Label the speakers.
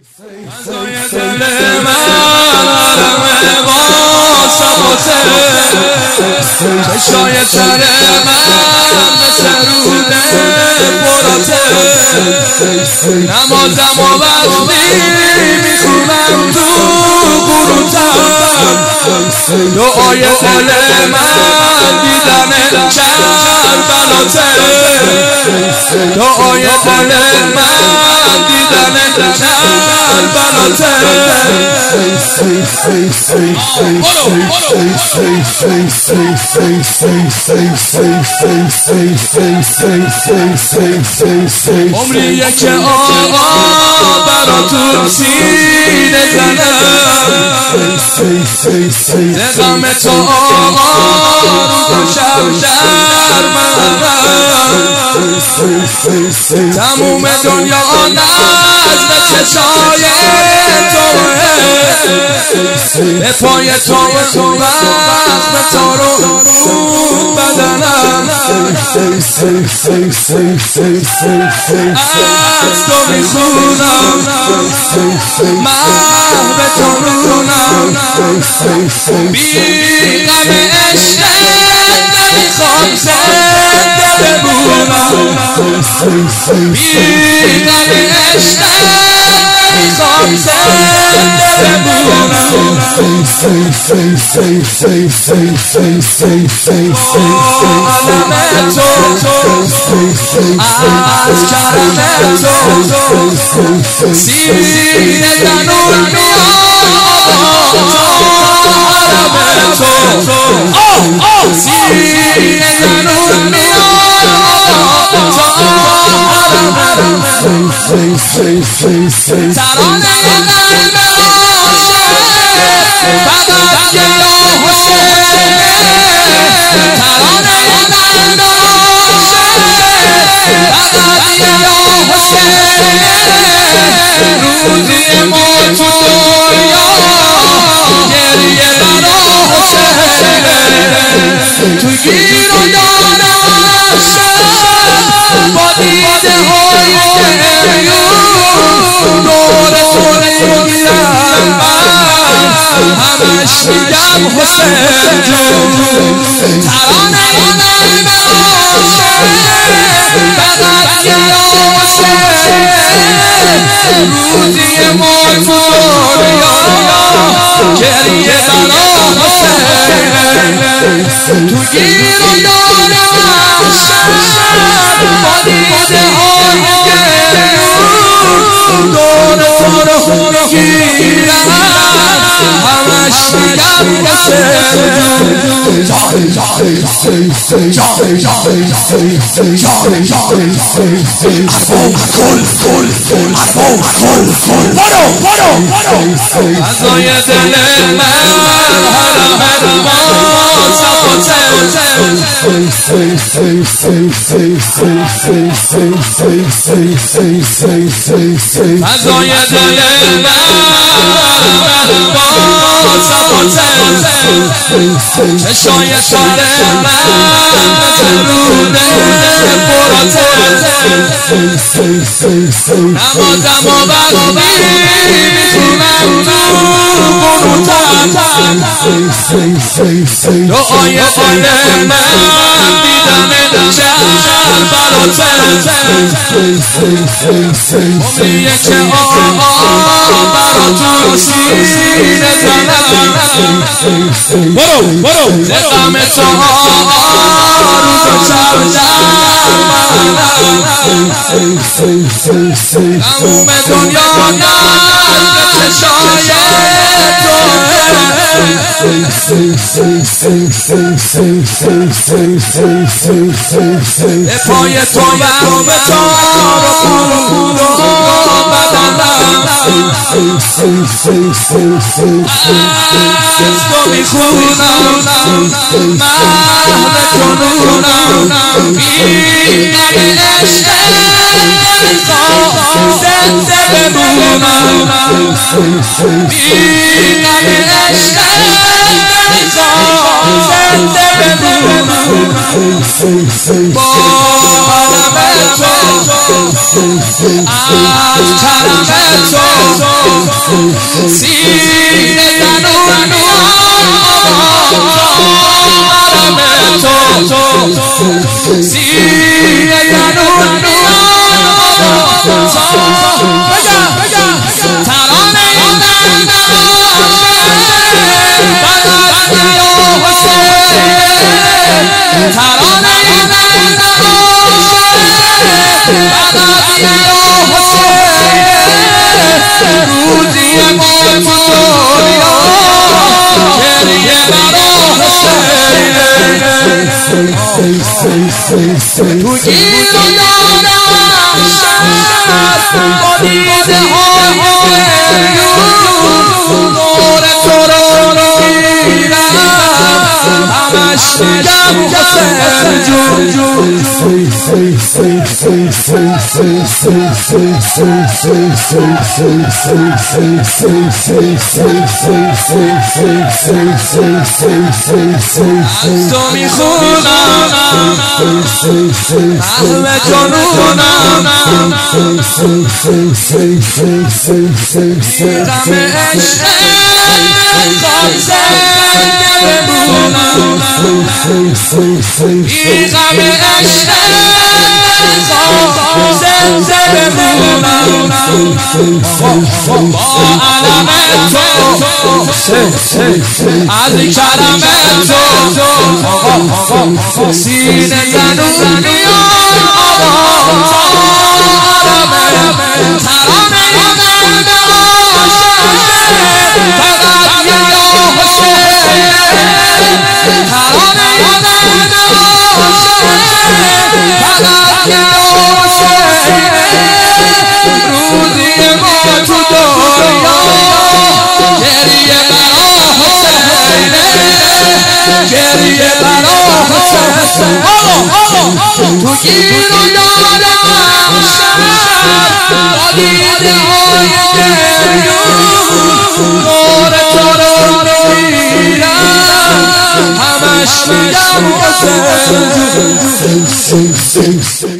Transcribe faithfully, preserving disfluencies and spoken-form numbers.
Speaker 1: فضای دل من عالم با سبوته چشای تر من مثل روده براته نمازم و وقتی میخونم تو قروتم دعای دل من دیدن کربلاته دعای دل من دیدن کربلاته عمریه که آقا برا تو سینه زنم دقم تو آقا رو شب شرمم تموم دنیا نزد چشای توه به پای تو وقت تو رو بدنم از تو میخونم محو تو رونم بی غم عشقت نمیخوام زنده بمونم بی غم عشقت نمیخوام زنده بمونم عالم تو از کرم تو سینه تنور میاد عالم تو سینه تنور میاد ترانه قلب عاشق فقط یه حسین ترانه قلب عاشق فقط یه حسین روزی ما تو دنیا گریه برا حسین تو گیر و دار عشق با دیده های گریون دور تو میگیرم همش میگم حسین جون ترانه قلب عاشق فقط یه حسین روزی ما تو دنیا گریه برا حسین تو گیر و دار عشق با دیده های گریون دور تو میگیرم همش میگم فضای دل من حرم با سبوته فضای دل من حرم با سبوته چشای سر من روده براته نمازم و وقتی میخونم تو قروتم دعای دل من دیدن کربلاته عمریه که آقا برا تو سینه زنم برو برو دقم تو آقا رو شب شرمم تموم دنیا نزد چشای به پای تو وقت به تو رو بدنم از تو میخونم محو تو رونم بی غم عشقت نمیخوام زنده بمونم بی غم عشقت نمیخوام زنده بمونم با عالم تو از کرم تو سینه زنونی آرام تو سینه زنونی بگا ترانه تو میخونم همه جنونم غم عشق این غم عشق زنده بمونم با علم تو از کرم تو سینه زنونی آرام ترانه تو گیر و دارم شب با دیده های گریون نور تو رو میرم همش میگم حسین